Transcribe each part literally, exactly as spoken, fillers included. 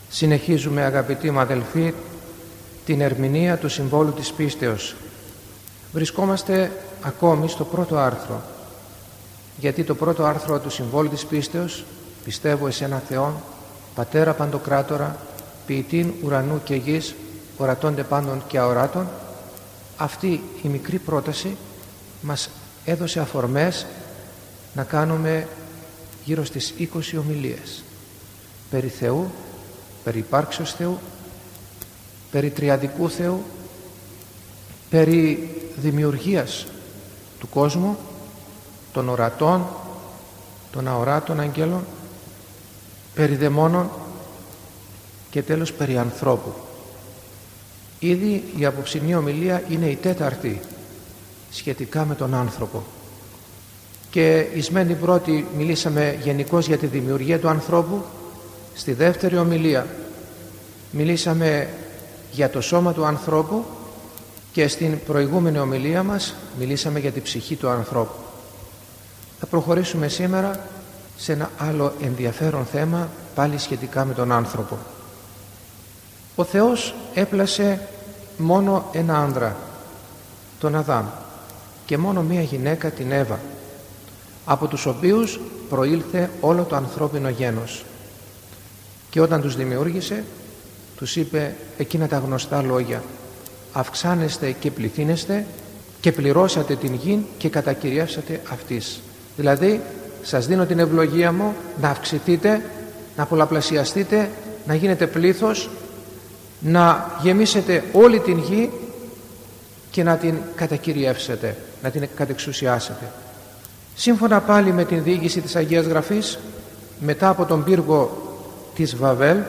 Συνεχίζουμε, αγαπητοί μου αδελφοί, την ερμηνεία του Συμβόλου της Πίστεως. Βρισκόμαστε ακόμη στο πρώτο άρθρο, γιατί το πρώτο άρθρο του Συμβόλου της Πίστεως, πιστεύω εις έναν Θεόν, Πατέρα Παντοκράτορα, ποιητήν ουρανού και γης, ορατώνται πάντων και αοράτων, αυτή η μικρή πρόταση μας έδωσε αφορμές να κάνουμε γύρω στις είκοσι ομιλίες περί Θεού, περί υπάρξεως Θεού, περί τριαδικού Θεού, περί δημιουργίας του κόσμου, των ορατών, των αοράτων αγγέλων, περί δαιμόνων και τέλος περί ανθρώπου. Ήδη η απόψινή ομιλία είναι η τέταρτη σχετικά με τον άνθρωπο. Και εις μεν την πρώτη μιλήσαμε γενικώς για τη δημιουργία του ανθρώπου, στη δεύτερη ομιλία μιλήσαμε για το σώμα του ανθρώπου και στην προηγούμενη ομιλία μας μιλήσαμε για την ψυχή του ανθρώπου. Θα προχωρήσουμε σήμερα σε ένα άλλο ενδιαφέρον θέμα, πάλι σχετικά με τον άνθρωπο. Ο Θεός έπλασε μόνο ένα άνδρα, τον Αδάμ, και μόνο μία γυναίκα, την Εύα, από τους οποίους προήλθε όλο το ανθρώπινο γένος. Και όταν τους δημιούργησε, τους είπε εκείνα τα γνωστά λόγια: αυξάνεστε και πληθύνεστε και πληρώσατε την γη και κατακυριεύσατε αυτής. Δηλαδή, σας δίνω την ευλογία μου να αυξηθείτε, να πολλαπλασιαστείτε, να γίνετε πλήθος, να γεμίσετε όλη την γη και να την κατακυριεύσετε, να την κατεξουσιάσετε. Σύμφωνα πάλι με την διήγηση της Αγίας Γραφής, μετά από τον πύργο της Βαβέλ,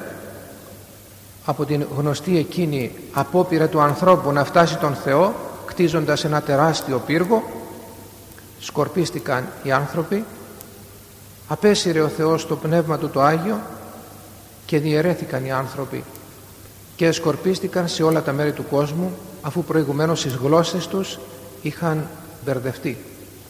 από την γνωστή εκείνη απόπειρα του ανθρώπου να φτάσει τον Θεό, κτίζοντας ένα τεράστιο πύργο, σκορπίστηκαν οι άνθρωποι, απέσυρε ο Θεός το πνεύμα του το Άγιο και διαιρέθηκαν οι άνθρωποι και σκορπίστηκαν σε όλα τα μέρη του κόσμου, αφού προηγουμένως τις γλώσσες τους είχαν μπερδευτεί.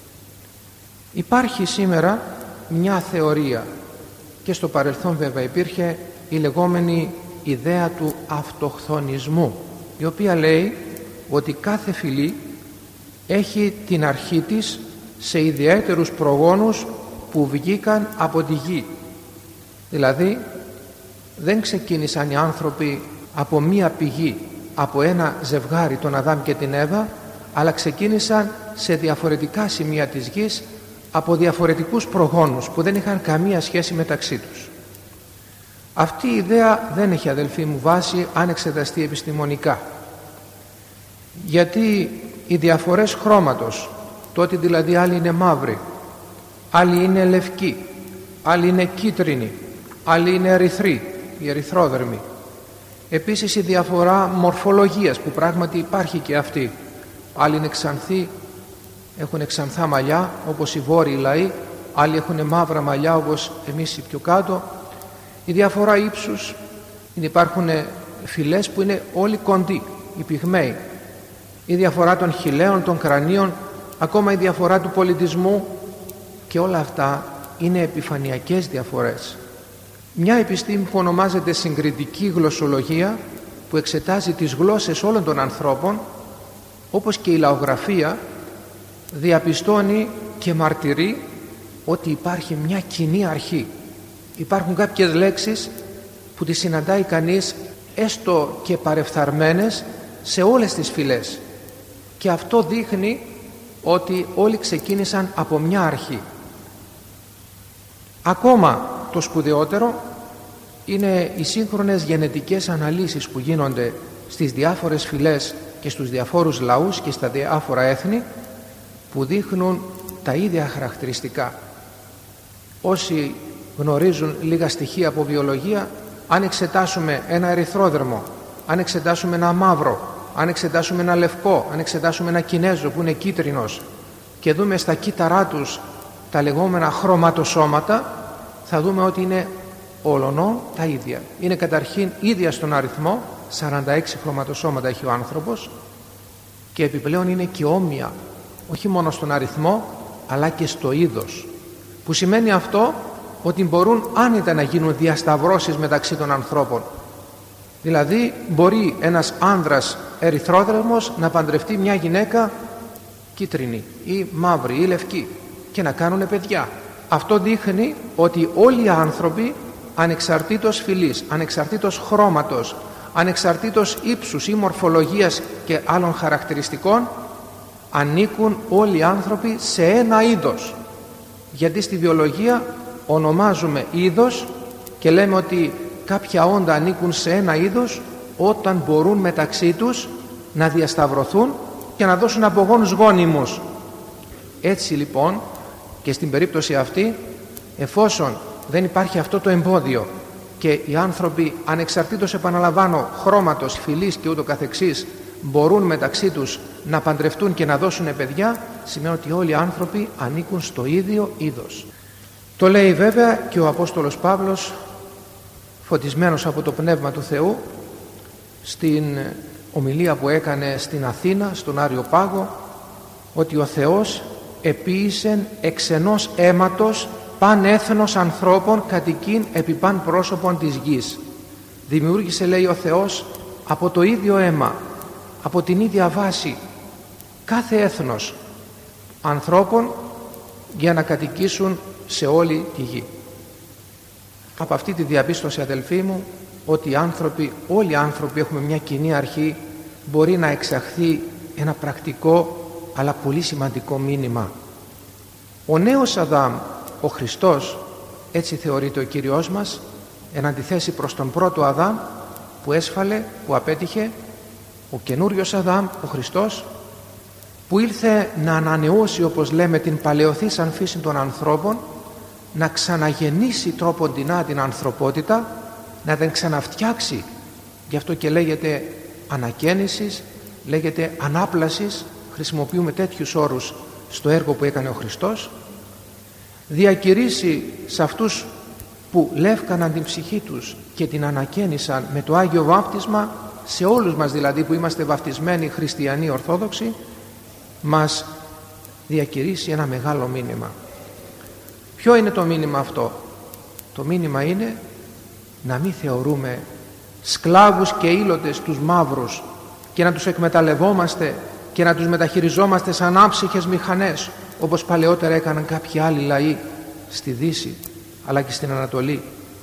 Υπάρχει σήμερα μια θεωρία, και στο παρελθόν βέβαια υπήρχε, η λεγόμενη ιδέα του αυτοχθονισμού, η οποία λέει ότι κάθε φυλή έχει την αρχή της σε ιδιαίτερους προγόνους που βγήκαν από τη γη. Δηλαδή δεν ξεκίνησαν οι άνθρωποι από μία πηγή, από ένα ζευγάρι, τον Αδάμ και την Εύα, αλλά ξεκίνησαν σε διαφορετικά σημεία της γης από διαφορετικούς προγόνους που δεν είχαν καμία σχέση μεταξύ τους. Αυτή η ιδέα δεν έχει, αδελφοί μου, βάση αν εξεταστεί επιστημονικά, γιατί οι διαφορές χρώματος, το ότι δηλαδή άλλοι είναι μαύροι, άλλοι είναι λευκοί, άλλοι είναι κίτρινοι, άλλοι είναι ερυθροί, οι ερυθρόδερμοι, επίσης η διαφορά μορφολογίας που πράγματι υπάρχει και αυτή, άλλοι είναι ξανθοί, έχουν ξανθά μαλλιά όπως οι βόρειοι λαοί, άλλοι έχουν μαύρα μαλλιά όπως εμείς οι πιο κάτω, η διαφορά ύψους, υπάρχουν φυλές που είναι όλοι κοντοί, οι πυγμαίοι, η διαφορά των χιλέων, των κρανίων, ακόμα η διαφορά του πολιτισμού, και όλα αυτά είναι επιφανειακές διαφορές. Μια επιστήμη που ονομάζεται συγκριτική γλωσσολογία, που εξετάζει τις γλώσσες όλων των ανθρώπων, όπως και η λαογραφία, διαπιστώνει και μαρτυρεί ότι υπάρχει μια κοινή αρχή. Υπάρχουν κάποιες λέξεις που τις συναντάει κανείς έστω και παρεφθαρμένες σε όλες τις φυλές, και αυτό δείχνει ότι όλοι ξεκίνησαν από μια αρχή. Ακόμα το σπουδαιότερο είναι οι σύγχρονες γενετικές αναλύσεις που γίνονται στις διάφορες φυλές και στους διαφόρους λαούς και στα διάφορα έθνη, που δείχνουν τα ίδια χαρακτηριστικά. Όσοι γνωρίζουν λίγα στοιχεία από βιολογία, αν εξετάσουμε ένα ερυθρόδερμο, αν εξετάσουμε ένα μαύρο, αν εξετάσουμε ένα λευκό, αν εξετάσουμε ένα Κινέζο που είναι κίτρινος και δούμε στα κύτταρά τους τα λεγόμενα χρωματοσώματα, θα δούμε ότι είναι όλων τα ίδια. Είναι καταρχήν ίδια στον αριθμό, σαράντα έξι χρωματοσώματα έχει ο άνθρωπος, και επιπλέον είναι και όμοια, όχι μόνο στον αριθμό αλλά και στο είδος, που σημαίνει αυτό ότι μπορούν άνετα να γίνουν διασταυρώσεις μεταξύ των ανθρώπων, Δηλαδή μπορεί ένας άνδρας ερυθρόδρομος να παντρευτεί μια γυναίκα κίτρινη ή μαύρη ή λευκή και να κάνουν παιδιά. Αυτό δείχνει ότι όλοι οι άνθρωποι, ανεξαρτήτως φυλής, ανεξαρτήτως χρώματος, ανεξαρτήτως ύψους ή μορφολογίας και άλλων χαρακτηριστικών, ανήκουν όλοι οι άνθρωποι σε ένα είδος. Γιατί στη βιολογία ονομάζουμε είδος και λέμε ότι κάποια όντα ανήκουν σε ένα είδος όταν μπορούν μεταξύ τους να διασταυρωθούν και να δώσουν απογόνους γόνιμους. Έτσι λοιπόν και στην περίπτωση αυτή, εφόσον δεν υπάρχει αυτό το εμπόδιο και οι άνθρωποι ανεξαρτήτως, επαναλαμβάνω, χρώματος, φυλής και ούτω καθεξής, μπορούν μεταξύ τους να παντρευτούν και να δώσουν παιδιά, σημαίνει ότι όλοι οι άνθρωποι ανήκουν στο ίδιο είδος. Το λέει βέβαια και ο Απόστολος Παύλος, φωτισμένος από το Πνεύμα του Θεού, στην ομιλία που έκανε στην Αθήνα, στον Άριο Πάγο, ότι ο Θεός επίησεν εξ ενός αίματος παν έθνος ανθρώπων κατοικήν επί παν πρόσωπον της γης. Δημιούργησε, λέει, ο Θεός από το ίδιο αίμα, από την ίδια βάση, κάθε έθνος ανθρώπων για να κατοικήσουν σε όλη τη γη. Από αυτή τη διαπίστωση, αδελφοί μου, ότι οι άνθρωποι, όλοι οι άνθρωποι έχουμε μια κοινή αρχή, μπορεί να εξαχθεί ένα πρακτικό αλλά πολύ σημαντικό μήνυμα. Ο νέος Αδάμ, ο Χριστός, έτσι θεωρείται ο Κύριος μας, εν αντιθέσει προς τον πρώτο Αδάμ που έσφαλε, που απέτυχε, ο καινούριος Αδάμ, ο Χριστός, που ήρθε να ανανεώσει, όπως λέμε, την παλαιοθήσαν φύση των ανθρώπων, να ξαναγεννήσει τρόποντινά την ανθρωπότητα, να την ξαναφτιάξει. Γι' αυτό και λέγεται ανακαίνησης, λέγεται ανάπλασης, χρησιμοποιούμε τέτοιους όρους στο έργο που έκανε ο Χριστός. Διακηρύσει σε αυτούς που λεύκαναν την ψυχή τους και την ανακαίνισαν με το Άγιο Βάπτισμα, σε όλους μας δηλαδή που είμαστε βαπτισμένοι χριστιανοί ορθόδοξοι, μας διακηρύσει ένα μεγάλο μήνυμα. Ποιο είναι το μήνυμα αυτό? Το μήνυμα είναι να μην θεωρούμε σκλάβους και ήλωτες τους μαύρους και να τους εκμεταλλευόμαστε και να τους μεταχειριζόμαστε σαν άψυχες μηχανές, όπως παλαιότερα έκαναν κάποιοι άλλοι λαοί στη Δύση αλλά και στην Ανατολή,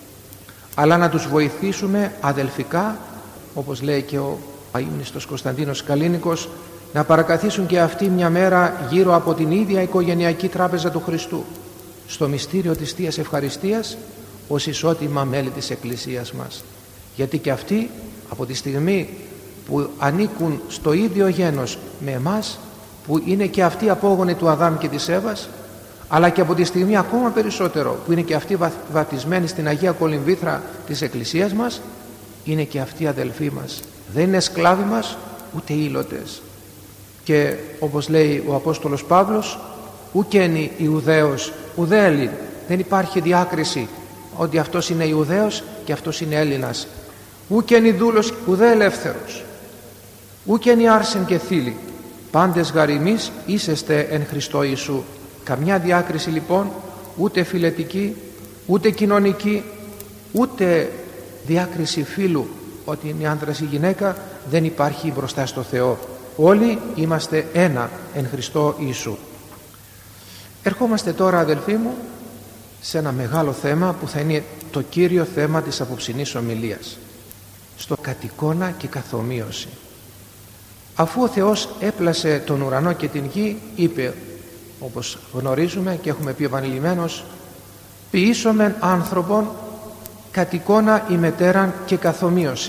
αλλά να τους βοηθήσουμε αδελφικά, όπως λέει και ο αείμνηστος Κωνσταντίνος Καλίνικος, να παρακαθίσουν και αυτοί μια μέρα γύρω από την ίδια οικογενειακή τράπεζα του Χριστού, στο μυστήριο της Θείας Ευχαριστίας, ως ισότιμα μέλη της Εκκλησίας μας. Γιατί και αυτοί από τη στιγμή που ανήκουν στο ίδιο γένος με εμάς, που είναι και αυτοί απόγονοι του Αδάμ και της Εύας, αλλά και από τη στιγμή ακόμα περισσότερο που είναι και αυτοί βαπτισμένοι στην Αγία Κολυμβήθρα της Εκκλησίας μας, είναι και αυτοί αδελφοί μας. Δεν είναι σκλάβοι μας ούτε ήλωτες. Και όπως λέει ο Απόστολος Παύλος, ουκένει Ιουδαίος ουδέ Έλλην. Δεν υπάρχει διάκριση ότι αυτός είναι Ιουδαίος και αυτός είναι Έλληνας. Ουκένει δούλος ουδέ ελεύθερος. Ουκένει άρσεν και θήλη. Πάντες γαριμείς είσεστε εν Χριστώ Ιησού. Καμιά διάκριση λοιπόν, ούτε φιλετική, ούτε κοινωνική, ούτε διάκριση φύλου, ότι είναι άντρας ή γυναίκα, δεν υπάρχει μπροστά στο Θεό. Όλοι είμαστε ένα εν Χριστώ Ιησού. Ερχόμαστε τώρα, αδελφοί μου, σε ένα μεγάλο θέμα που θα είναι το κύριο θέμα της απόψινής ομιλίας, στο κατ' και καθομοίωση. Αφού ο Θεός έπλασε τον ουρανό και την γη, είπε, όπως γνωρίζουμε και έχουμε πει επανειλημμένως, ποιήσομεν άνθρωπον κατ' εικόνα ημετέραν και καθομοίωση.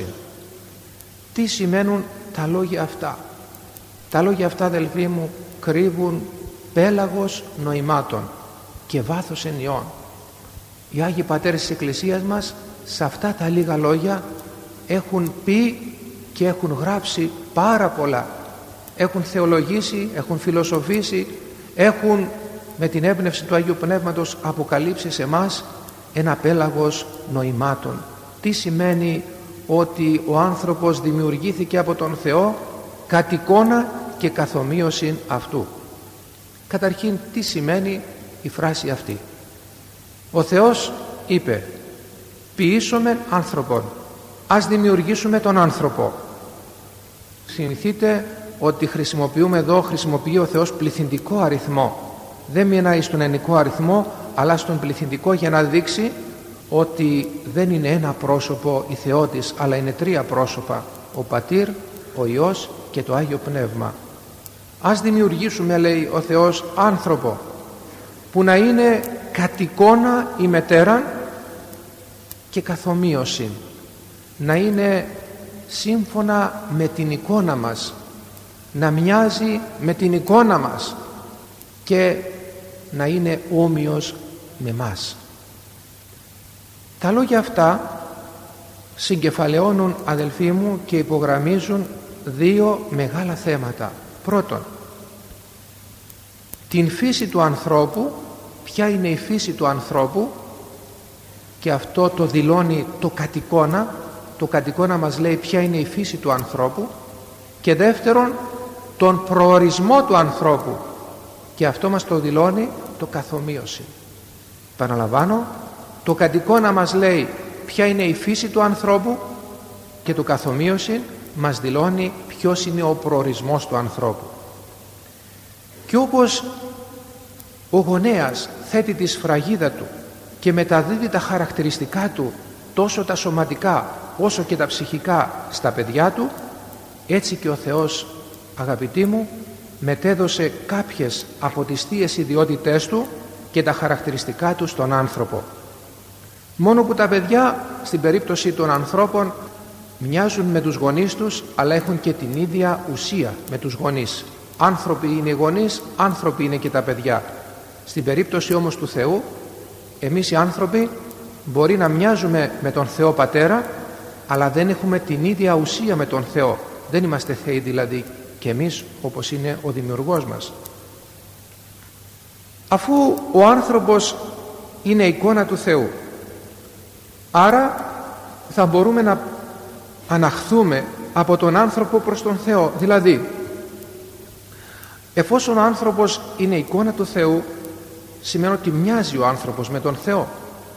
Τι σημαίνουν τα λόγια αυτά? Τα λόγια αυτά, αδελφοί μου, κρύβουν πέλαγος νοημάτων και βάθος ενιών. Οι Άγιοι Πατέρες της Εκκλησίας μας σε αυτά τα λίγα λόγια έχουν πει και έχουν γράψει πάρα πολλά. Έχουν θεολογήσει, έχουν φιλοσοφήσει, έχουν με την έμπνευση του Αγίου Πνεύματος αποκαλύψει σε μας ένα πέλαγος νοημάτων. Τι σημαίνει ότι ο άνθρωπος δημιουργήθηκε από τον Θεό κατ' εικόνα και καθομοίωση αυτού? Καταρχήν, τι σημαίνει η φράση αυτή? Ο Θεός είπε, ποιήσομεν άνθρωπον. Ας δημιουργήσουμε τον άνθρωπο. Συνηθείτε ότι χρησιμοποιούμε εδώ, χρησιμοποιεί ο Θεός πληθυντικό αριθμό. Δεν μιλάει στον ενικό αριθμό, αλλά στον πληθυντικό, για να δείξει ότι δεν είναι ένα πρόσωπο η Θεότης, αλλά είναι τρία πρόσωπα: ο Πατήρ, ο Υιός και το Άγιο Πνεύμα. Ας δημιουργήσουμε, λέει ο Θεός, άνθρωπο που να είναι κατ' εικόνα ημετέραν και καθομοίωση, να είναι σύμφωνα με την εικόνα μας, να μοιάζει με την εικόνα μας και να είναι όμοιος με μας. Τα λόγια αυτά συγκεφαλαιώνουν, αδελφοί μου, και υπογραμμίζουν δύο μεγάλα θέματα. Πρώτον, την φύση του ανθρώπου. Ποια είναι η φύση του ανθρώπου? Και αυτό το δηλώνει το κατ' εικόνα. Το κατ' εικόνα μας λέει ποια είναι η φύση του ανθρώπου. Και δεύτερον, τον προορισμό του ανθρώπου, και αυτό μας το δηλώνει το καθομοίωση. Παναλαμβάνω, το κατ' εικόνα μας λέει ποια είναι η φύση του ανθρώπου και το καθομοίωση μας δηλώνει ποιος είναι ο προορισμός του ανθρώπου. Και όπως ο γονέας θέτει τη σφραγίδα του και μεταδίδει τα χαρακτηριστικά του, τόσο τα σωματικά όσο και τα ψυχικά, στα παιδιά του, έτσι και ο Θεός, αγαπητοί μου, μετέδωσε κάποιες από τις θείες ιδιότητές του και τα χαρακτηριστικά του στον άνθρωπο. Μόνο που τα παιδιά, στην περίπτωση των ανθρώπων, μοιάζουν με τους γονείς τους, αλλά έχουν και την ίδια ουσία με τους γονείς. Άνθρωποι είναι οι γονείς, άνθρωποι είναι και τα παιδιά. Στην περίπτωση όμως του Θεού, εμείς οι άνθρωποι μπορεί να μοιάζουμε με τον Θεό Πατέρα, αλλά δεν έχουμε την ίδια ουσία με τον Θεό. Δεν είμαστε Θεοί δηλαδή και εμείς, όπως είναι ο Δημιουργός μας. Αφού ο άνθρωπος είναι εικόνα του Θεού, άρα θα μπορούμε να αναχθούμε από τον άνθρωπο προς τον Θεό. Δηλαδή, εφόσον ο άνθρωπος είναι εικόνα του Θεού, σημαίνει ότι μοιάζει ο άνθρωπος με τον Θεό.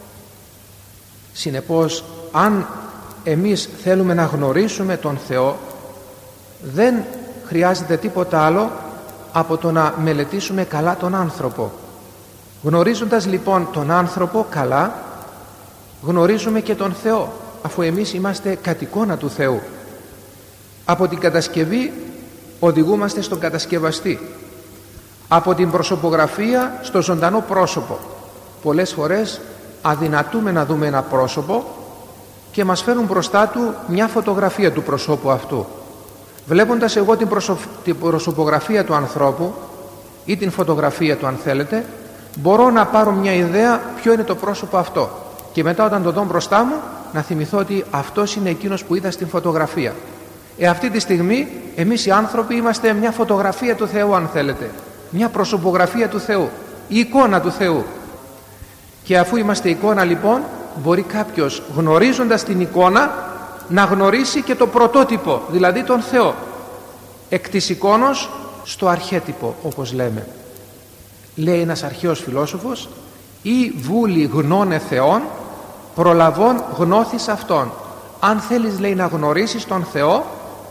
Συνεπώς, αν εμείς θέλουμε να γνωρίσουμε τον Θεό, δεν χρειάζεται τίποτα άλλο από το να μελετήσουμε καλά τον άνθρωπο. Γνωρίζοντας λοιπόν τον άνθρωπο καλά, γνωρίζουμε και τον Θεό, αφού εμείς είμαστε κατ' εικόνα του Θεού. Από την κατασκευή οδηγούμαστε στον κατασκευαστή, από την προσωπογραφία στο ζωντανό πρόσωπο. Πολλές φορές αδυνατούμε να δούμε ένα πρόσωπο και μας φέρουν μπροστά του μια φωτογραφία του προσώπου αυτού. Βλέποντας εγώ την, προσω... την προσωπογραφία του ανθρώπου ή την φωτογραφία του, αν θέλετε, μπορώ να πάρω μια ιδέα ποιο είναι το πρόσωπο αυτό, και μετά όταν το δω μπροστά μου να θυμηθώ ότι αυτός είναι εκείνος που είδα στην φωτογραφία. Ε, αυτή τη στιγμή εμείς οι άνθρωποι είμαστε μια φωτογραφία του Θεού, αν θέλετε, μια προσωπογραφία του Θεού, η εικόνα του Θεού. Και αφού είμαστε εικόνα λοιπόν, μπορεί κάποιος, γνωρίζοντας την εικόνα, να γνωρίσει και το πρωτότυπο, δηλαδή τον Θεό. Εκ της εικόνος στο αρχέτυπο, όπως λέμε. Λέει ένας αρχαίος φιλόσοφος, «Ή βούλη γνώνε Θεόν, προλαβών γνώθεις Αυτόν». Αν θέλεις, λέει, να γνωρίσεις τον Θεό,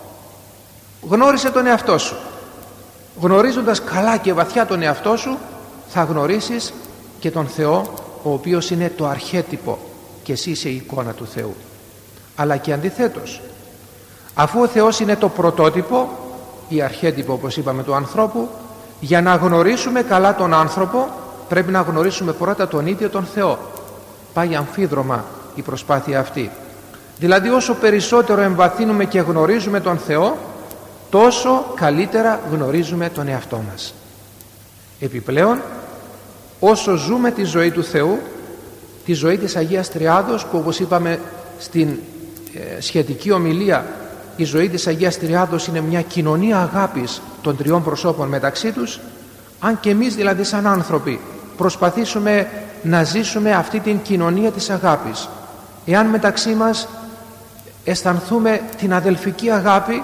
γνώρισε τον εαυτό σου. Γνωρίζοντας καλά και βαθιά τον εαυτό σου, θα γνωρίσεις και τον Θεό, ο οποίος είναι το αρχέτυπο και εσύ είσαι η εικόνα του Θεού. Αλλά και αντιθέτως, αφού ο Θεός είναι το πρωτότυπο, η αρχέτυπο, όπως είπαμε, του ανθρώπου, για να γνωρίσουμε καλά τον άνθρωπο πρέπει να γνωρίσουμε πρώτα τον ίδιο τον Θεό. Πάει αμφίδρομα η προσπάθεια αυτή. Δηλαδή, όσο περισσότερο εμβαθύνουμε και γνωρίζουμε τον Θεό, τόσο καλύτερα γνωρίζουμε τον εαυτό μας. Επιπλέον, όσο ζούμε τη ζωή του Θεού, τη ζωή της Αγίας Τριάδος, που όπως είπαμε στην ε, σχετική ομιλία, η ζωή της Αγίας Τριάδος είναι μια κοινωνία αγάπης των τριών προσώπων μεταξύ τους, αν και εμείς δηλαδή σαν άνθρωποι προσπαθήσουμε να ζήσουμε αυτή την κοινωνία της αγάπης, εάν μεταξύ μας αισθανθούμε την αδελφική αγάπη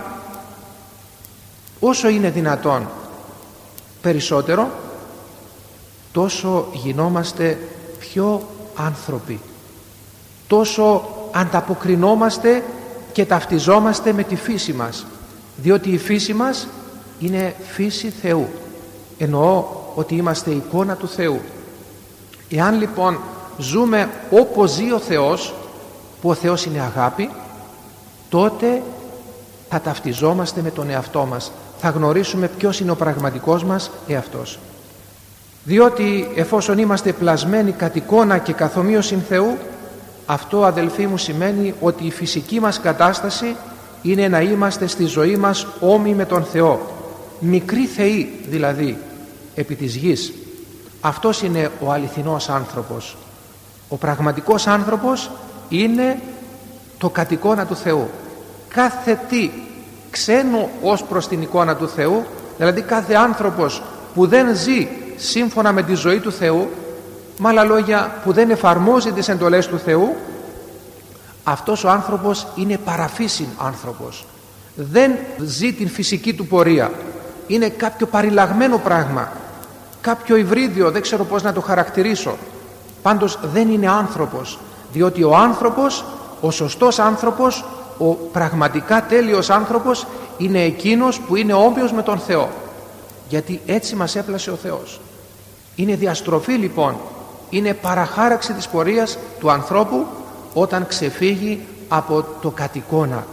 όσο είναι δυνατόν περισσότερο, τόσο γινόμαστε πιο άνθρωποι, τόσο ανταποκρινόμαστε και ταυτιζόμαστε με τη φύση μας, διότι η φύση μας είναι φύση Θεού. Εννοώ ότι είμαστε εικόνα του Θεού. Εάν λοιπόν ζούμε όπως ζει ο Θεός, που ο Θεός είναι αγάπη, τότε θα ταυτιζόμαστε με τον εαυτό μας, θα γνωρίσουμε ποιος είναι ο πραγματικός μας εαυτός. Διότι εφόσον είμαστε πλασμένοι κατ' εικόνα και καθ' ομοίωσιν Θεού, αυτό, αδελφοί μου, σημαίνει ότι η φυσική μας κατάσταση είναι να είμαστε στη ζωή μας όμοιοι με τον Θεό, μικροί θεοί δηλαδή επί της γης. Αυτός είναι ο αληθινός άνθρωπος. Ο πραγματικός άνθρωπος είναι το κατ' εικόνα του Θεού. Κάθε τι ξένο ως προς την εικόνα του Θεού, δηλαδή κάθε άνθρωπος που δεν ζει σύμφωνα με τη ζωή του Θεού, με άλλα λόγια που δεν εφαρμόζει τις εντολές του Θεού, αυτός ο άνθρωπος είναι παραφύσιν άνθρωπος. Δεν ζει την φυσική του πορεία. Είναι κάποιο παριλαγμένο πράγμα, κάποιο υβρίδιο, δεν ξέρω πώς να το χαρακτηρίσω. Πάντως δεν είναι άνθρωπος, διότι ο άνθρωπος, ο σωστός άνθρωπος, ο πραγματικά τέλειος άνθρωπος είναι εκείνος που είναι όμοιος με τον Θεό, γιατί έτσι μας έπλασε ο Θεός. Είναι διαστροφή λοιπόν, είναι παραχάραξη της πορείας του ανθρώπου όταν ξεφύγει από το κατ' εικόνα.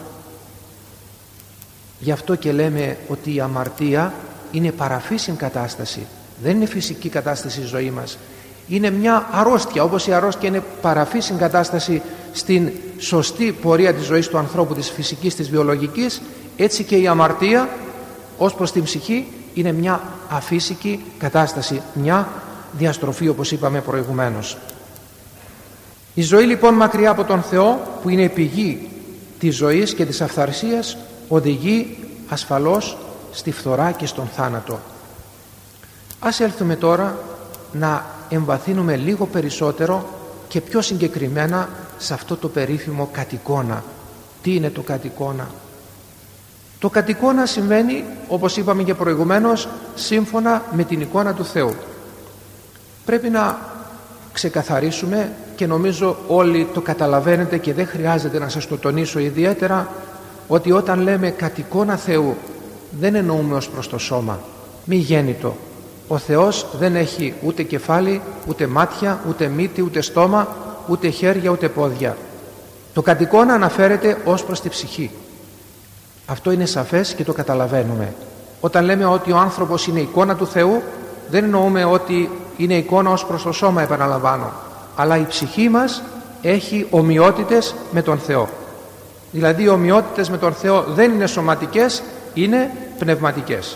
Γι' αυτό και λέμε ότι η αμαρτία είναι παραφύσιν κατάσταση, δεν είναι φυσική κατάσταση η ζωή μας. Είναι μια αρρώστια, όπως η αρρώστια είναι παραφύσιν κατάσταση στην σωστή πορεία της ζωής του ανθρώπου, της φυσικής, της βιολογικής, έτσι και η αμαρτία ως προς την ψυχή είναι μια αφύσικη κατάσταση, μια διαστροφή, όπως είπαμε προηγουμένως. Η ζωή λοιπόν μακριά από τον Θεό, που είναι η πηγή της ζωής και της αυθαρσίας, οδηγεί ασφαλώς στη φθορά και στον θάνατο. Ας έλθουμε τώρα να εμβαθύνουμε λίγο περισσότερο και πιο συγκεκριμένα σε αυτό το περίφημο κατ' εικόνα. Τι είναι το κατ' εικόνα? Το κατ' εικόνα σημαίνει, όπως είπαμε και προηγουμένως, σύμφωνα με την εικόνα του Θεού. Πρέπει να ξεκαθαρίσουμε, και νομίζω όλοι το καταλαβαίνετε και δεν χρειάζεται να σας το τονίσω ιδιαίτερα, ότι όταν λέμε κατ' εικόνα Θεού δεν εννοούμε ως προς το σώμα, μη γέννητο. Ο Θεός δεν έχει ούτε κεφάλι, ούτε μάτια, ούτε μύτη, ούτε στόμα, ούτε χέρια, ούτε πόδια. Το κατ' εικόνα αναφέρεται ως προς τη ψυχή. Αυτό είναι σαφές και το καταλαβαίνουμε. Όταν λέμε ότι ο άνθρωπος είναι εικόνα του Θεού, δεν εννοούμε ότι είναι εικόνα ως προς το σώμα, επαναλαμβάνω, αλλά η ψυχή μας έχει ομοιότητες με τον Θεό. Δηλαδή οι ομοιότητες με τον Θεό δεν είναι σωματικές, είναι πνευματικές.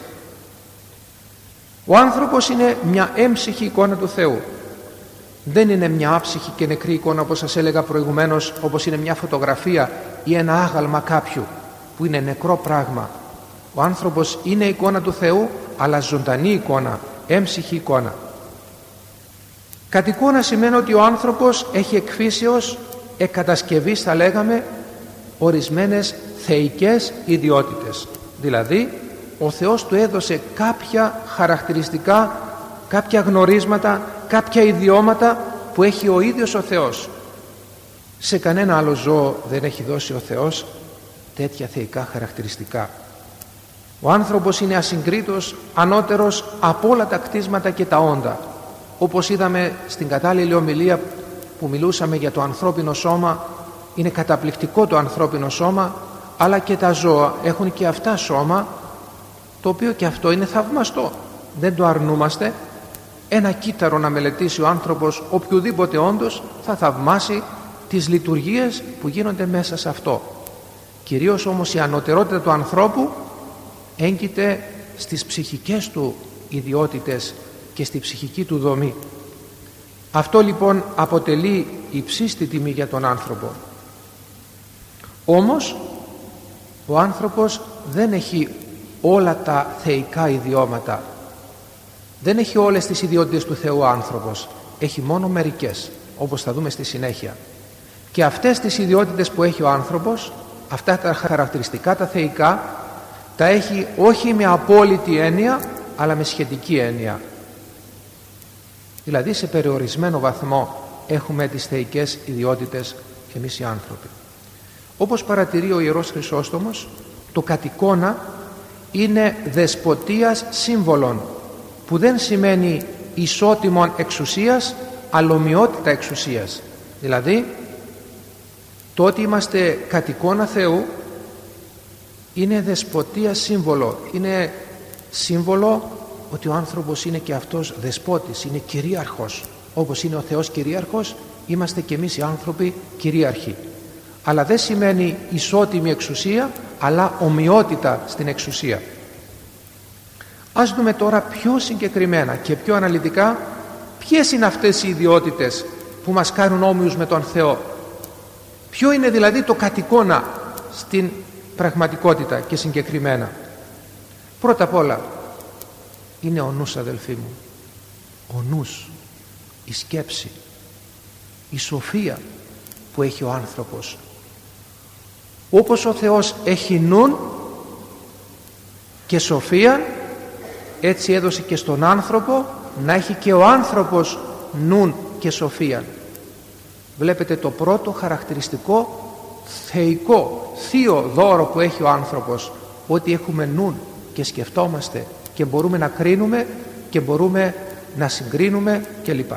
Ο άνθρωπος είναι μια έμψυχη εικόνα του Θεού. Δεν είναι μια άψυχη και νεκρή εικόνα, όπως σας έλεγα προηγουμένως, όπως είναι μια φωτογραφία ή ένα άγαλμα κάποιου που είναι νεκρό πράγμα. Ο άνθρωπος είναι εικόνα του Θεού, αλλά ζωντανή εικόνα, έμψυχη εικόνα. Κατ' εικόνα σημαίνει ότι ο άνθρωπος έχει εκφύσεως, εκατασκευής θα λέγαμε, ορισμένες θεϊκές ιδιότητες. Δηλαδή ο Θεός του έδωσε κάποια χαρακτηριστικά, κάποια γνωρίσματα, κάποια ιδιώματα που έχει ο ίδιος ο Θεός. Σε κανένα άλλο ζώο δεν έχει δώσει ο Θεός τέτοια θεϊκά χαρακτηριστικά. Ο άνθρωπος είναι ασυγκρίτως ανώτερος από όλα τα κτίσματα και τα όντα. Όπως είδαμε στην κατάλληλη ομιλία που μιλούσαμε για το ανθρώπινο σώμα, είναι καταπληκτικό το ανθρώπινο σώμα, αλλά και τα ζώα έχουν και αυτά σώμα, το οποίο και αυτό είναι θαυμαστό. Δεν το αρνούμαστε. Ένα κύτταρο να μελετήσει ο άνθρωπος οποιουδήποτε όντως, θα θαυμάσει τις λειτουργίες που γίνονται μέσα σε αυτό. Κυρίως όμως η ανωτερότητα του ανθρώπου έγκυται στις ψυχικές του ιδιότητες και στη ψυχική του δομή. Αυτό λοιπόν αποτελεί υψίστη τιμή για τον άνθρωπο. Όμως ο άνθρωπος δεν έχει όλα τα θεϊκά ιδιώματα, δεν έχει όλες τις ιδιότητες του Θεού ο άνθρωπος, έχει μόνο μερικές, όπως θα δούμε στη συνέχεια. Και αυτές τις ιδιότητες που έχει ο άνθρωπος, αυτά τα χαρακτηριστικά τα θεϊκά, τα έχει όχι με απόλυτη έννοια, αλλά με σχετική έννοια. Δηλαδή σε περιορισμένο βαθμό έχουμε τις θεϊκές ιδιότητες εμείς οι άνθρωποι. Όπως παρατηρεί ο Ιερός Χρυσόστομος, το κατ' είναι δεσποτείας σύμβολων, που δεν σημαίνει ισότιμον εξουσίας, αλλά ομοιότητα εξουσίας. Δηλαδή, το ότι είμαστε κατ' εικόνα Θεού είναι δεσποτεία σύμβολο. Είναι σύμβολο ότι ο άνθρωπος είναι και αυτός δεσπότης, είναι κυρίαρχος. Όπως είναι ο Θεός κυρίαρχος, είμαστε και εμείς οι άνθρωποι κυρίαρχοι. Αλλά δεν σημαίνει ισότιμη εξουσία, αλλά ομοιότητα στην εξουσία. Ας δούμε τώρα πιο συγκεκριμένα και πιο αναλυτικά ποιες είναι αυτές οι ιδιότητες που μας κάνουν όμοιους με τον Θεό. Ποιο είναι δηλαδή το κατ' εικόνα στην πραγματικότητα και συγκεκριμένα. Πρώτα απ' όλα είναι ο νους, αδελφοί μου. Ο νους, η σκέψη, η σοφία που έχει ο άνθρωπος. Όπως ο Θεός έχει νουν και σοφία, έτσι έδωσε και στον άνθρωπο να έχει και ο άνθρωπος νουν και σοφία. Βλέπετε το πρώτο χαρακτηριστικό θεϊκό, θείο δώρο που έχει ο άνθρωπος, ότι έχουμε νουν και σκεφτόμαστε και μπορούμε να κρίνουμε και μπορούμε να συγκρίνουμε κλπ.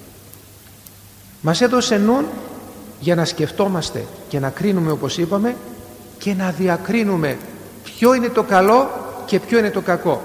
Μας έδωσε νουν για να σκεφτόμαστε και να κρίνουμε, όπως είπαμε, και να διακρίνουμε ποιο είναι το καλό και ποιο είναι το κακό.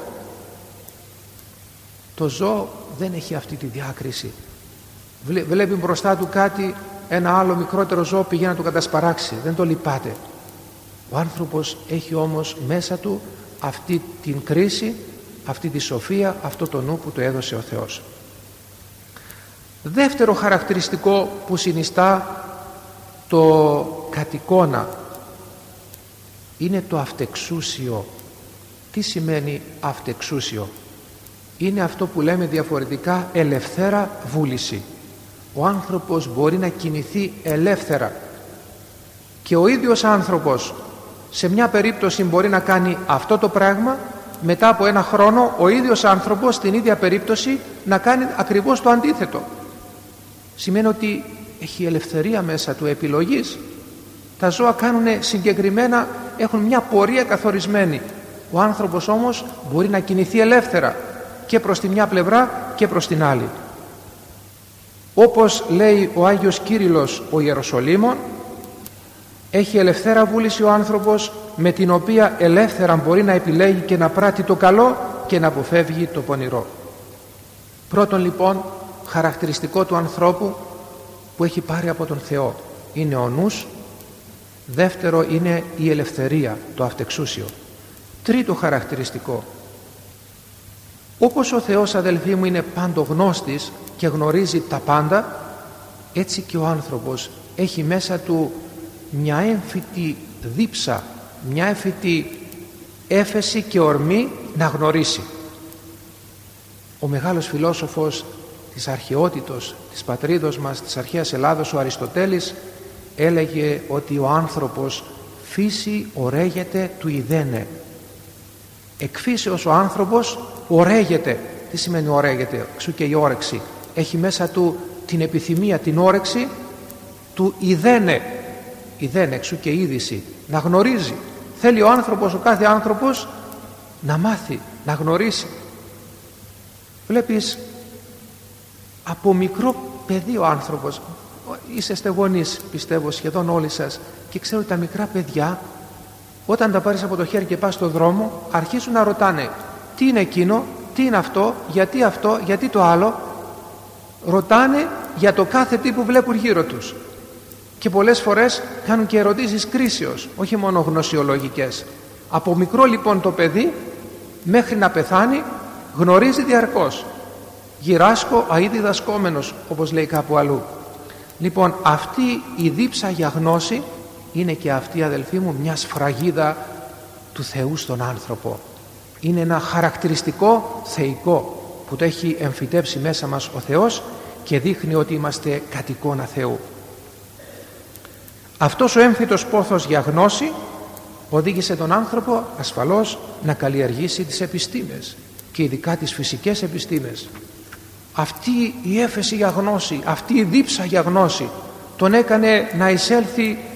Το ζώο δεν έχει αυτή τη διάκριση. Βλέπει μπροστά του κάτι, ένα άλλο μικρότερο ζώο, πηγαίνει να το κατασπαράξει, δεν το λυπάται. Ο άνθρωπος έχει όμως μέσα του αυτή την κρίση, αυτή τη σοφία, αυτό το νου που του έδωσε ο Θεός. Δεύτερο χαρακτηριστικό που συνιστά το κατ' εικόνα είναι το αυτεξούσιο. Τι σημαίνει αυτεξούσιο? Είναι αυτό που λέμε διαφορετικά ελευθέρα βούληση. Ο άνθρωπος μπορεί να κινηθεί ελεύθερα και ο ίδιος άνθρωπος σε μια περίπτωση μπορεί να κάνει αυτό το πράγμα, μετά από ένα χρόνο ο ίδιος άνθρωπος στην ίδια περίπτωση να κάνει ακριβώς το αντίθετο. Σημαίνει ότι έχει ελευθερία μέσα του επιλογής. Τα ζώα κάνουν συγκεκριμένα, έχουν μια πορεία καθορισμένη. Ο άνθρωπος όμως μπορεί να κινηθεί ελεύθερα και προς τη μια πλευρά και προς την άλλη. Όπως λέει ο Άγιος Κύριλλος ο Ιεροσολύμων, έχει ελευθέρα βούληση ο άνθρωπος, με την οποία ελεύθερα μπορεί να επιλέγει και να πράττει το καλό και να αποφεύγει το πονηρό. Πρώτον λοιπόν χαρακτηριστικό του ανθρώπου που έχει πάρει από τον Θεό είναι ο νους. Δεύτερο είναι η ελευθερία, το αυτεξούσιο. Τρίτο χαρακτηριστικό, όπως ο Θεός, αδελφοί μου, είναι παντογνώστης και γνωρίζει τα πάντα, έτσι και ο άνθρωπος έχει μέσα του μια έμφυτη δίψα, μια έμφυτη έφεση και ορμή να γνωρίσει. Ο μεγάλος φιλόσοφος της αρχαιότητος, της πατρίδος μας, της αρχαίας Ελλάδος, ο Αριστοτέλης, έλεγε ότι ο άνθρωπος φύση ορέγεται του ιδένε. Εκφύσεως ο άνθρωπος ορέγεται. Τι σημαίνει ορέγεται? Εξού και η όρεξη. Έχει μέσα του την επιθυμία, την όρεξη του ιδένε. Ιδένε, εξού και είδηση. Να γνωρίζει. Θέλει ο άνθρωπος, ο κάθε άνθρωπος, να μάθει, να γνωρίσει. Βλέπεις, από μικρό παιδί ο άνθρωπος, είσαστε γονείς πιστεύω σχεδόν όλοι σας, και ξέρω ότι τα μικρά παιδιά όταν τα πάρεις από το χέρι και πας στον δρόμο αρχίζουν να ρωτάνε τι είναι εκείνο, τι είναι αυτό, γιατί αυτό, γιατί το άλλο. Ρωτάνε για το κάθε τι που βλέπουν γύρω τους και πολλές φορές κάνουν και ερωτήσεις κρίσεως, όχι μόνο γνωσιολογικές. Από μικρό λοιπόν το παιδί μέχρι να πεθάνει γνωρίζει διαρκώς. Γυράσκω αεί διδασκόμενος, όπως λέει κάπου αλλού. Λοιπόν, αυτή η δίψα για γνώση είναι και αυτή, αδελφοί μου, μια σφραγίδα του Θεού στον άνθρωπο. Είναι ένα χαρακτηριστικό θεϊκό που το έχει εμφυτεύσει μέσα μας ο Θεός και δείχνει ότι είμαστε κατ' εικόνα Θεού. Αυτός ο έμφυτος πόθος για γνώση οδήγησε τον άνθρωπο ασφαλώς να καλλιεργήσει τις επιστήμες και ειδικά τις φυσικές επιστήμες. Αυτή η έφεση για γνώση, αυτή η δίψα για γνώση τον έκανε να εισέλθει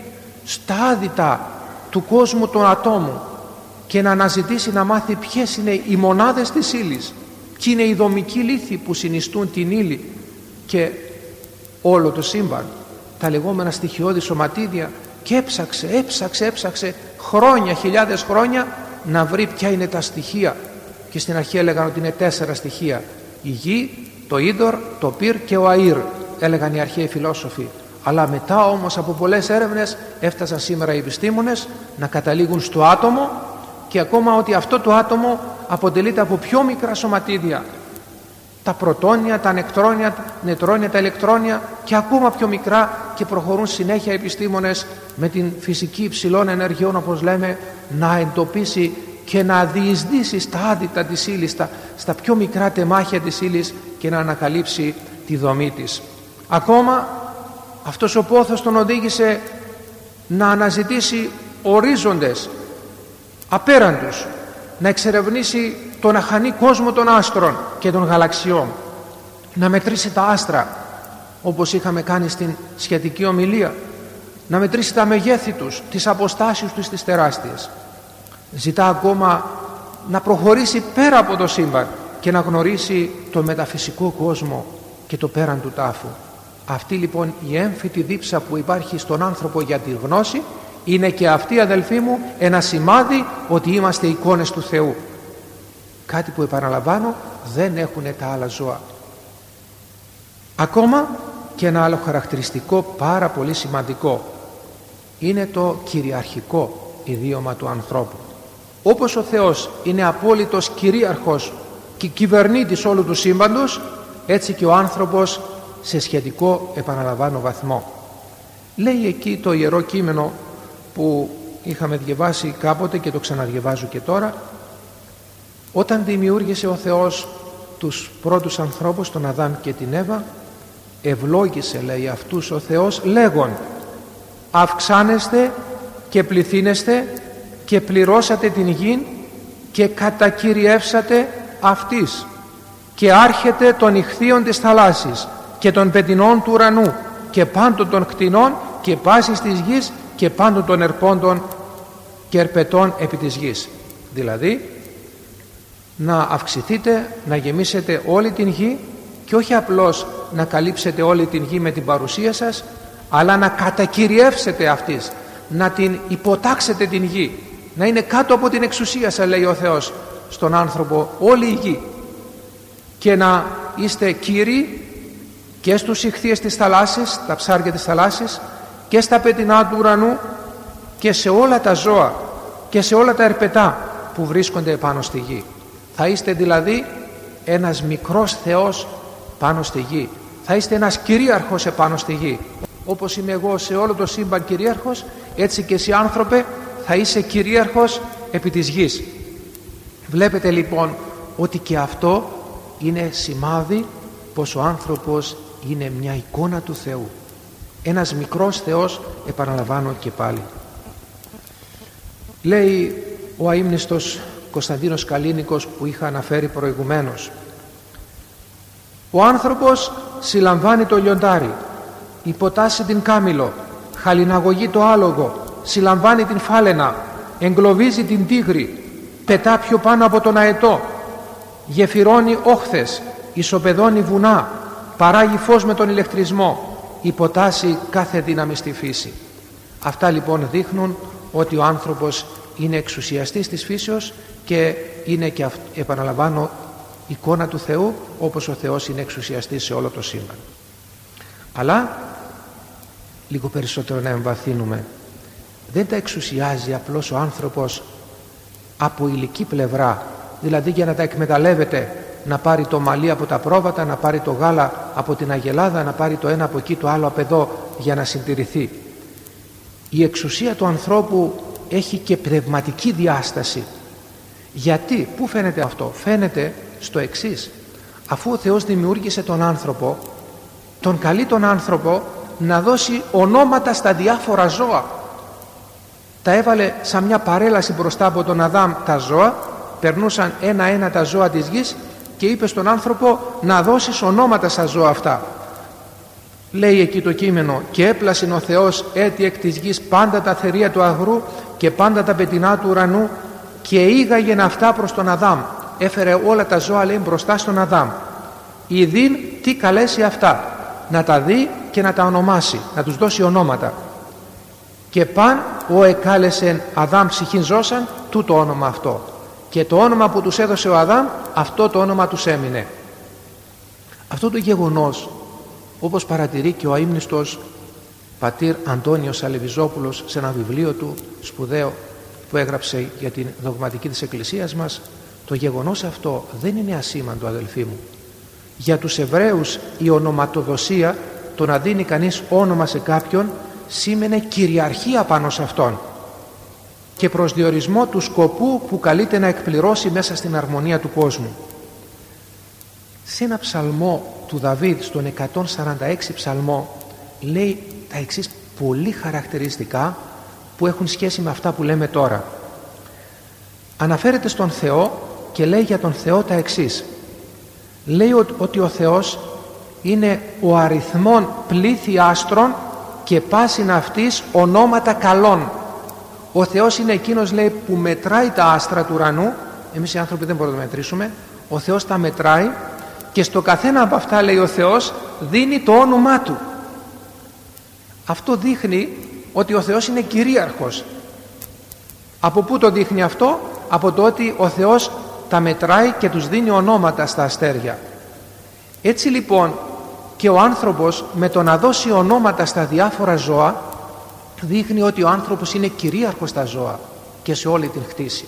στα άδυτα του κόσμου των ατόμων και να αναζητήσει να μάθει ποιες είναι οι μονάδες της ύλης, ποιοι είναι οι δομικοί λίθοι που συνιστούν την ύλη και όλο το σύμπαν, τα λεγόμενα στοιχειώδη σωματίδια, και έψαξε, έψαξε, έψαξε χρόνια, χιλιάδες χρόνια να βρει ποια είναι τα στοιχεία. Και στην αρχή έλεγαν ότι είναι τέσσερα στοιχεία: η γη, το είδωρ, το πυρ και ο αήρ, έλεγαν οι αρχαίοι φιλόσοφοι. Αλλά μετά όμως από πολλές έρευνες έφτασαν σήμερα οι επιστήμονες να καταλήγουν στο άτομο, και ακόμα ότι αυτό το άτομο αποτελείται από πιο μικρά σωματίδια, τα πρωτόνια, τα νεκτρόνια, τα νετρόνια, τα ηλεκτρόνια, και ακόμα πιο μικρά, και προχωρούν συνέχεια οι επιστήμονες με την φυσική υψηλών ενεργειών, όπως λέμε, να εντοπίσει και να διεισδύσει στα άδυτα της ύλης, στα, στα πιο μικρά τεμάχια της ύλης, και να ανακαλύψει τη δομή της. Ακόμα αυτός ο πόθος τον οδήγησε να αναζητήσει ορίζοντες απέραντους, να εξερευνήσει τον αχανή κόσμο των άστρων και των γαλαξιών, να μετρήσει τα άστρα, όπως είχαμε κάνει στην σχετική ομιλία, να μετρήσει τα μεγέθη τους, τις αποστάσεις τους τις τεράστιες. Ζητά ακόμα να προχωρήσει πέρα από το σύμπαν και να γνωρίσει τον μεταφυσικό κόσμο και το πέραν του τάφου. Αυτή λοιπόν η έμφυτη δίψα που υπάρχει στον άνθρωπο για τη γνώση είναι και αυτή, αδελφοί μου, ένα σημάδι ότι είμαστε εικόνες του Θεού. Κάτι που, επαναλαμβάνω, δεν έχουν τα άλλα ζώα. Ακόμα και ένα άλλο χαρακτηριστικό πάρα πολύ σημαντικό είναι το κυριαρχικό ιδίωμα του ανθρώπου. Όπως ο Θεός είναι απόλυτος κυρίαρχος και κυβερνήτης όλου του σύμπαντος, έτσι και ο άνθρωπος σε σχετικό, επαναλαμβάνω, βαθμό. Λέει εκεί το Ιερό Κείμενο που είχαμε διαβάσει κάποτε και το ξαναδιαβάζω και τώρα: όταν δημιούργησε ο Θεός τους πρώτους ανθρώπους, τον Αδάμ και την Εύα, ευλόγησε, λέει, αυτούς ο Θεός λέγον: αυξάνεστε και πληθύνεστε και πληρώσατε την γη και κατακυριεύσατε αυτής, και άρχεται των ηχθείων της θαλάσσης και των πετεινών του ουρανού και πάντων των κτηνών και πάσης της γης και πάντων των ερπόντων και ερπετών επί της γης. Δηλαδή να αυξηθείτε, να γεμίσετε όλη την γη, και όχι απλώς να καλύψετε όλη την γη με την παρουσία σας, αλλά να κατακυριεύσετε αυτής, να την υποτάξετε την γη, να είναι κάτω από την εξουσία σας, λέει ο Θεός, στον άνθρωπο όλη η γη, και να είστε κύριοι και στους ιχθύες της θαλάσσης, τα ψάρια της θαλάσσης, και στα πετεινά του ουρανού και σε όλα τα ζώα και σε όλα τα ερπετά που βρίσκονται επάνω στη γη. Θα είστε δηλαδή ένας μικρός Θεός πάνω στη γη. Θα είστε ένας κυρίαρχος επάνω στη γη. Όπως είμαι εγώ σε όλο το σύμπαν κυρίαρχος, έτσι και εσύ, άνθρωπε, θα είσαι κυρίαρχος επί της γης. Βλέπετε λοιπόν ότι και αυτό είναι σημάδι πως ο άνθρωπος είναι μια εικόνα του Θεού. Ένας μικρός Θεός, επαναλαμβάνω και πάλι. Λέει ο αείμνηστος Κωνσταντίνος Καλίνικος που είχα αναφέρει προηγουμένως: ο άνθρωπος συλλαμβάνει το λιοντάρι, υποτάσσει την κάμιλο, χαλιναγωγεί το άλογο, συλλαμβάνει την φάλαινα, εγκλωβίζει την τίγρη, πετά πιο πάνω από τον αετό, γεφυρώνει όχθες, ισοπεδώνει βουνά, παράγει φως με τον ηλεκτρισμό, υποτάσσει κάθε δύναμη στη φύση. Αυτά λοιπόν δείχνουν ότι ο άνθρωπος είναι εξουσιαστής της φύσεως και είναι και, επαναλαμβάνω, εικόνα του Θεού, όπως ο Θεός είναι εξουσιαστής σε όλο το σύμπαν. Αλλά λίγο περισσότερο να εμβαθύνουμε, δεν τα εξουσιάζει απλώς ο άνθρωπος από υλική πλευρά, δηλαδή για να τα εκμεταλλεύεται, να πάρει το μαλλί από τα πρόβατα, να πάρει το γάλα από την αγελάδα, να πάρει το ένα από εκεί, το άλλο από εδώ, για να συντηρηθεί. Η εξουσία του ανθρώπου έχει και πνευματική διάσταση. Γιατί, πού φαίνεται αυτό? Φαίνεται στο εξής: αφού ο Θεός δημιούργησε τον άνθρωπο, τον καλεί τον άνθρωπο να δώσει ονόματα στα διάφορα ζώα. Τα έβαλε σαν μια παρέλαση μπροστά από τον Αδάμ τα ζώα, περνούσαν ένα-ένα τα ζώα της γης και είπε στον άνθρωπο να δώσεις ονόματα στα ζώα αυτά. Λέει εκεί το κείμενο: «Και έπλασεν ο Θεός έτη εκ της γης πάντα τα θερία του αγρού και πάντα τα πετεινά του ουρανού και ήγαγεν αυτά προς τον Αδάμ». Έφερε όλα τα ζώα, λέει, μπροστά στον Αδάμ. Ιδίν τι καλέσει αυτά, να τα δει και να τα ονομάσει, να τους δώσει ονόματα. Και παν ο εκάλεσεν Αδάμ ψυχήν ζώσαν, τούτο όνομα αυτό. Και το όνομα που τους έδωσε ο Αδάμ, αυτό το όνομα τους έμεινε. Αυτό το γεγονός, όπως παρατηρεί και ο αείμνηστος πατήρ Αντώνιος Αλεβιζόπουλος σε ένα βιβλίο του σπουδαίο που έγραψε για την δογματική της Εκκλησίας μας, το γεγονός αυτό δεν είναι ασήμαντο, αδελφοί μου. Για τους Εβραίους η ονοματοδοσία, το να δίνει κανείς όνομα σε κάποιον, σήμαινε κυριαρχία πάνω σε αυτόν και προσδιορισμό του σκοπού που καλείται να εκπληρώσει μέσα στην αρμονία του κόσμου. Σε ένα ψαλμό του Δαβίδ, στον εκατόν σαράντα έξι ψαλμό, λέει τα εξής πολύ χαρακτηριστικά που έχουν σχέση με αυτά που λέμε τώρα. Αναφέρεται στον Θεό και λέει για τον Θεό τα εξής. Λέει ότι ο Θεός είναι ο αριθμόν πλήθη άστρων και πάσιν αυτής ονόματα καλών. Ο Θεός είναι εκείνος, λέει, που μετράει τα άστρα του ουρανού. Εμείς οι άνθρωποι δεν μπορούμε να μετρήσουμε. Ο Θεός τα μετράει και στο καθένα από αυτά, λέει, ο Θεός δίνει το όνομά Του. Αυτό δείχνει ότι ο Θεός είναι κυρίαρχος. Από πού το δείχνει αυτό? Από το ότι ο Θεός τα μετράει και τους δίνει ονόματα στα αστέρια. Έτσι λοιπόν και ο άνθρωπος με το να δώσει ονόματα στα διάφορα ζώα δείχνει ότι ο άνθρωπος είναι κυρίαρχος στα ζώα και σε όλη την κτήση.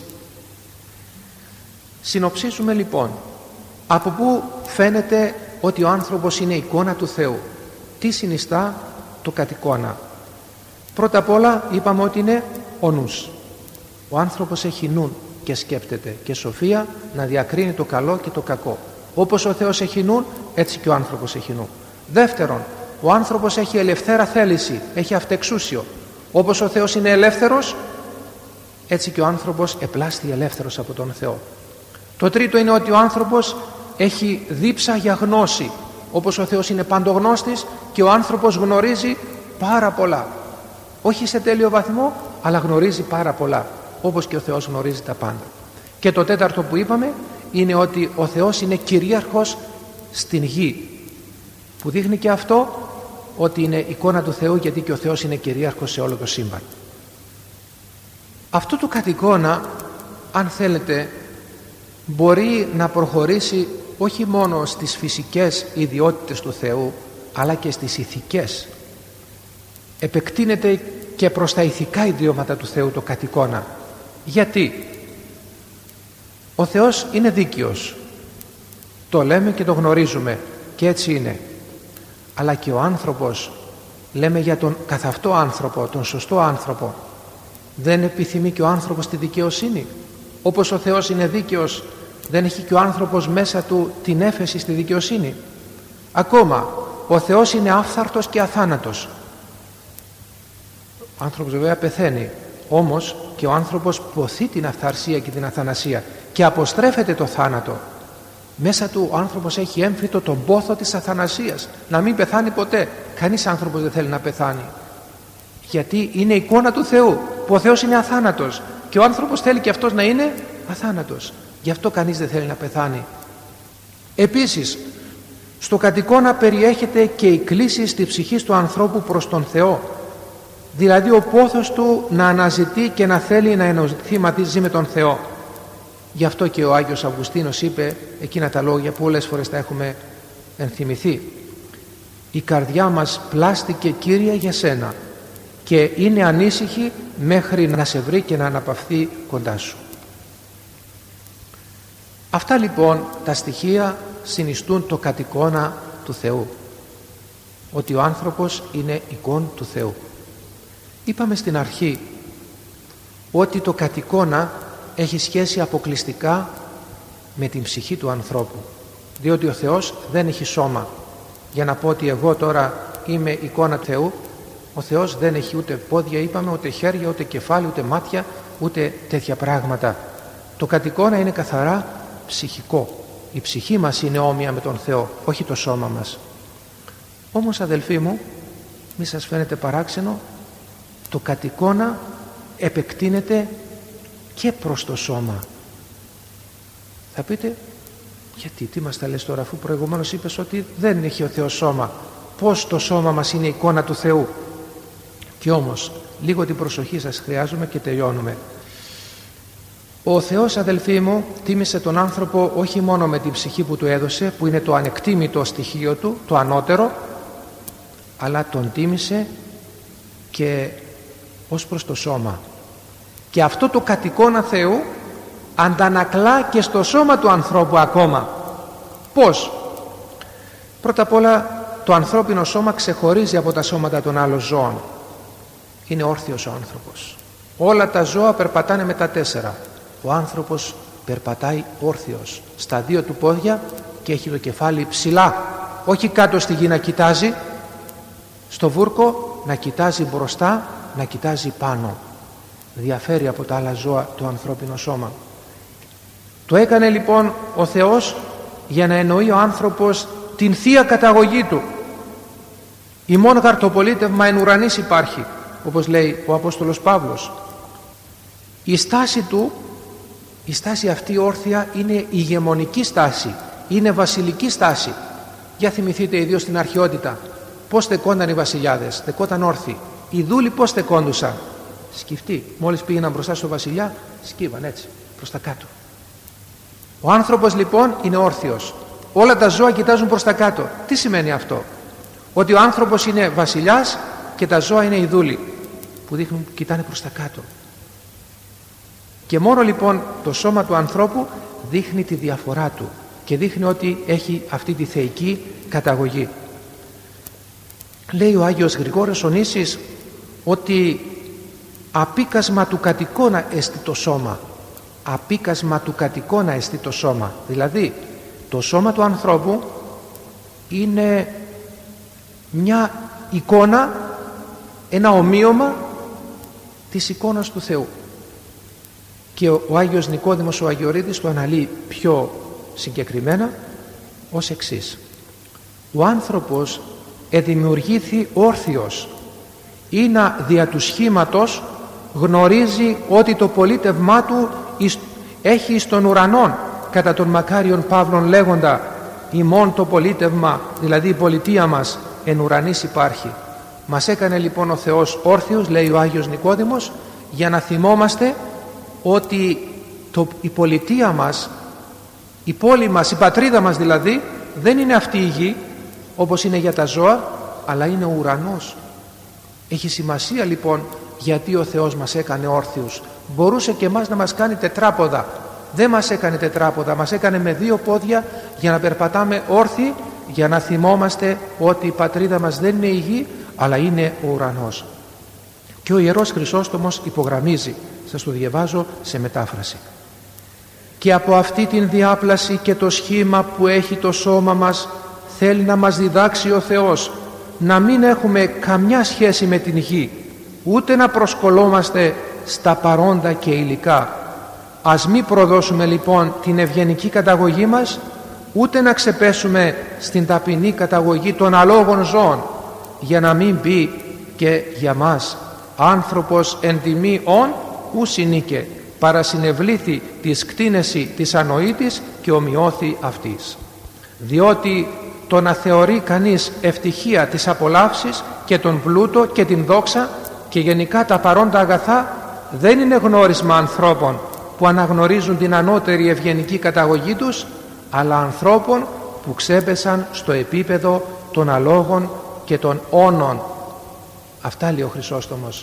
Συνοψίζουμε λοιπόν από πού φαίνεται ότι ο άνθρωπος είναι εικόνα του Θεού. Τι συνιστά το κατ' εικόνα? Πρώτα απ' όλα είπαμε ότι είναι ο νους. Ο άνθρωπος έχει νου και σκέπτεται και σοφία να διακρίνει το καλό και το κακό. Όπως ο Θεός έχει νου, έτσι και ο άνθρωπος έχει νου. Δεύτερον, ο άνθρωπος έχει ελευθέρα θέληση, έχει αυτεξούσιο. Όπως ο Θεός είναι ελεύθερος, έτσι και ο άνθρωπος επλάστη ελεύθερος από τον Θεό. Το τρίτο είναι ότι ο άνθρωπος έχει δίψα για γνώση. Όπως ο Θεός είναι παντογνώστης και ο άνθρωπος γνωρίζει πάρα πολλά. Όχι σε τέλειο βαθμό, αλλά γνωρίζει πάρα πολλά. Όπως και ο Θεός γνωρίζει τα πάντα. Και το τέταρτο που είπαμε είναι ότι ο Θεός είναι κυρίαρχος στην γη, που δείχνει και αυτό ότι είναι εικόνα του Θεού, γιατί και ο Θεός είναι κυρίαρχος σε όλο το σύμπαν. Αυτό το κατ' εικόνα, αν θέλετε, μπορεί να προχωρήσει όχι μόνο στις φυσικές ιδιότητες του Θεού, αλλά και στις ηθικές. Επεκτείνεται και προς τα ηθικά ιδιώματα του Θεού το κατ' εικόνα. Γιατί? Ο Θεός είναι δίκαιος. Το λέμε και το γνωρίζουμε και έτσι είναι. Αλλά και ο άνθρωπος, λέμε για τον καθ' αυτό άνθρωπο, τον σωστό άνθρωπο, δεν επιθυμεί και ο άνθρωπος τη δικαιοσύνη? Όπως ο Θεός είναι δίκαιος, δεν έχει και ο άνθρωπος μέσα του την έφεση στη δικαιοσύνη? Ακόμα, ο Θεός είναι άφθαρτος και αθάνατος. Ο άνθρωπος βέβαια πεθαίνει, όμως και ο άνθρωπος ποθεί την αυθαρσία και την αθανασία και αποστρέφεται το θάνατο. Μέσα του ο άνθρωπος έχει έμφυτο τον πόθο της αθανασίας, να μην πεθάνει ποτέ. Κανείς άνθρωπος δεν θέλει να πεθάνει, γιατί είναι εικόνα του Θεού, που ο Θεός είναι αθάνατος και ο άνθρωπος θέλει και αυτός να είναι αθάνατος. Γι' αυτό κανείς δεν θέλει να πεθάνει. Επίσης, στο κατ' εικόνα περιέχεται και η κλίση στη ψυχή του ανθρώπου προς τον Θεό, δηλαδή ο πόθος του να αναζητεί και να θέλει να ενωθεί μαζί με τον Θεό. Γι' αυτό και ο Άγιος Αυγουστίνος είπε εκείνα τα λόγια που πολλές φορές τα έχουμε ενθυμηθεί. Η καρδιά μας πλάστηκε, Κύριε, για Σένα και είναι ανήσυχη μέχρι να σε βρει και να αναπαυθεί κοντά Σου. Αυτά λοιπόν τα στοιχεία συνιστούν το κατ' εικόνα του Θεού, ότι ο άνθρωπος είναι εικόν του Θεού. Είπαμε στην αρχή ότι το κατ' εικόνα έχει σχέση αποκλειστικά με την ψυχή του ανθρώπου, διότι ο Θεός δεν έχει σώμα. Για να πω ότι εγώ τώρα είμαι εικόνα του Θεού, ο Θεός δεν έχει ούτε πόδια, είπαμε, ούτε χέρια, ούτε κεφάλι, ούτε μάτια, ούτε τέτοια πράγματα. Το κατ' εικόνα είναι καθαρά ψυχικό. Η ψυχή μας είναι όμοια με τον Θεό, όχι το σώμα μας. Όμως αδελφοί μου, μη σας φαίνεται παράξενο, το κατ' εικόνα επεκτείνεται και προς το σώμα. Θα πείτε, γιατί, τι μας τα λες τώρα, αφού προηγουμένως είπες ότι δεν έχει ο Θεός σώμα, πώς το σώμα μας είναι εικόνα του Θεού? Και όμως λίγο την προσοχή σας χρειάζομαι και τελειώνουμε. Ο Θεός, αδελφοί μου, τίμησε τον άνθρωπο όχι μόνο με την ψυχή που του έδωσε, που είναι το ανεκτήμητο στοιχείο του, το ανώτερο, αλλά τον τίμησε και ως προς το σώμα. Και αυτό το κατ' εικόνα Θεού αντανακλά και στο σώμα του ανθρώπου ακόμα. Πώς? Πρώτα απ' όλα, το ανθρώπινο σώμα ξεχωρίζει από τα σώματα των άλλων ζώων. Είναι όρθιος ο άνθρωπος. Όλα τα ζώα περπατάνε με τα τέσσερα. Ο άνθρωπος περπατάει όρθιος στα δύο του πόδια και έχει το κεφάλι ψηλά, όχι κάτω στη γη να κοιτάζει, στο βούρκο να κοιτάζει μπροστά, να κοιτάζει πάνω. Διαφέρει από τα άλλα ζώα το ανθρώπινο σώμα. Το έκανε λοιπόν ο Θεός για να εννοεί ο άνθρωπος την θεία καταγωγή του. «Ημών γαρ το πολίτευμα εν ουρανής υπάρχει», όπως λέει ο Απόστολος Παύλος. Η στάση του, η στάση αυτή όρθια, είναι ηγεμονική στάση, είναι βασιλική στάση. Για θυμηθείτε ιδίως στην αρχαιότητα, πώς στεκόνταν οι βασιλιάδες? Στεκόταν όρθιοι. Οι δούλοι πώς στεκόντουσαν? Σκυφτοί. Μόλις πήγαιναν μπροστά στο βασιλιά, σκύβαν έτσι προς τα κάτω. Ο άνθρωπος λοιπόν είναι όρθιος. Όλα τα ζώα κοιτάζουν προς τα κάτω. Τι σημαίνει αυτό? Ότι ο άνθρωπος είναι βασιλιάς και τα ζώα είναι οι δούλοι που δείχνουν, κοιτάνε προς τα κάτω. Και μόνο λοιπόν το σώμα του ανθρώπου δείχνει τη διαφορά του και δείχνει ότι έχει αυτή τη θεϊκή καταγωγή. Λέει ο Άγιος Γρηγόριος ο Νήσης ότι απίκασμα του κατ' εικόνα εστί το σώμα. Απίκασμα του κατ' εικόνα εστί το σώμα. Δηλαδή το σώμα του ανθρώπου είναι μια εικόνα, ένα ομοίωμα της εικόνας του Θεού. Και ο, ο Άγιος Νικόδημος ο Αγιορείτης το αναλύει πιο συγκεκριμένα ως εξής: ο άνθρωπος εδημιουργήθη όρθιος ή να δια του σχήματος γνωρίζει ότι το πολίτευμά του έχει εις των ουρανών, κατά τον μακάριον Παύλον λέγοντα ημών το πολίτευμα, δηλαδή η πολιτεία μας εν ουρανής υπάρχει. Μας έκανε λοιπόν ο Θεός όρθιους, λέει ο Άγιος Νικόδημος, για να θυμόμαστε ότι το, η πολιτεία μας, η πόλη μας, η πατρίδα μας δηλαδή, δεν είναι αυτή η γη όπως είναι για τα ζώα, αλλά είναι ο ουρανός. Έχει σημασία λοιπόν γιατί ο Θεός μας έκανε όρθιους. Μπορούσε και εμάς να μας κάνει τετράποδα. Δεν μας έκανε τετράποδα, μας έκανε με δύο πόδια για να περπατάμε όρθιοι, για να θυμόμαστε ότι η πατρίδα μας δεν είναι η γη, αλλά είναι ο ουρανός. Και ο Ιερός Χρυσόστομος υπογραμμίζει, σας το διαβάζω σε μετάφραση: και από αυτή την διάπλαση και το σχήμα που έχει το σώμα μας θέλει να μας διδάξει ο Θεός να μην έχουμε καμιά σχέση με την γη, ούτε να προσκολόμαστε στα παρόντα και υλικά. Ας μη προδώσουμε λοιπόν την ευγενική καταγωγή μας, ούτε να ξεπέσουμε στην ταπεινή καταγωγή των αλόγων ζώων, για να μην πει και για μας άνθρωπος εν τιμή ον ου συνήκε, παρασυνευλήθη της κτίνεση της ανοήτης και ομοιώθη αυτής. Διότι το να θεωρεί κανείς ευτυχία της απολαύσης και τον πλούτο και την δόξα και γενικά τα παρόντα αγαθά δεν είναι γνώρισμα ανθρώπων που αναγνωρίζουν την ανώτερη ευγενική καταγωγή τους, αλλά ανθρώπων που ξέπεσαν στο επίπεδο των αλόγων και των όνων. Αυτά λέει ο Χρυσόστομος,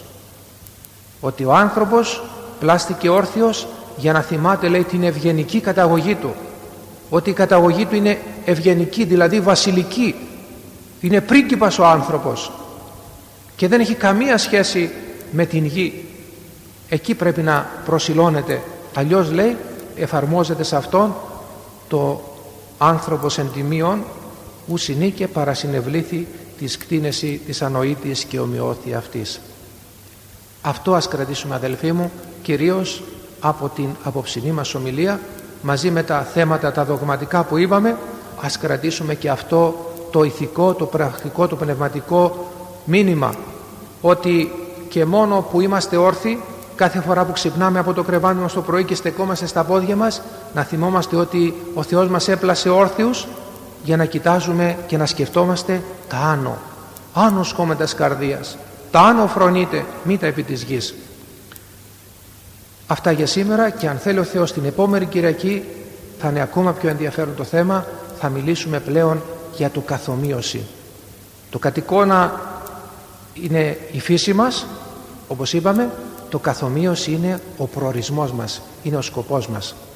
ότι ο άνθρωπος πλάστηκε όρθιος για να θυμάται, λέει, την ευγενική καταγωγή του, ότι η καταγωγή του είναι ευγενική, δηλαδή βασιλική, είναι πρίγκιπας ο άνθρωπος και δεν έχει καμία σχέση με την γη. Εκεί πρέπει να προσιλώνεται, αλλιώς, λέει, εφαρμόζεται σε αυτόν το άνθρωπος εν τιμίον ου συνήκε παρασυνευλήθη της κτίνεση της ανοήτης και ομοιώθη αυτής. Αυτό ας κρατήσουμε, αδελφοί μου, κυρίως από την απόψινή μας ομιλία, μαζί με τα θέματα τα δογματικά που είπαμε, ας κρατήσουμε και αυτό το ηθικό, το πρακτικό, το πνευματικό μήνυμα, ότι και μόνο που είμαστε όρθιοι, κάθε φορά που ξυπνάμε από το κρεβάτι μας το πρωί και στεκόμαστε στα πόδια μας, να θυμόμαστε ότι ο Θεός μας έπλασε όρθιους για να κοιτάζουμε και να σκεφτόμαστε τα άνω. Άνω σκόμετας καρδίας. Τα άνω φρονείτε, μήτα επί της γης. Αυτά για σήμερα, και αν θέλει ο Θεός την επόμενη Κυριακή θα είναι ακόμα πιο ενδιαφέρον το θέμα. Θα μιλήσουμε πλέον για το καθομοίωση. Το κατ' εικόνα είναι η φύση μας, όπως είπαμε. Το καθομοίωση είναι ο προορισμός μας, είναι ο σκοπός μας.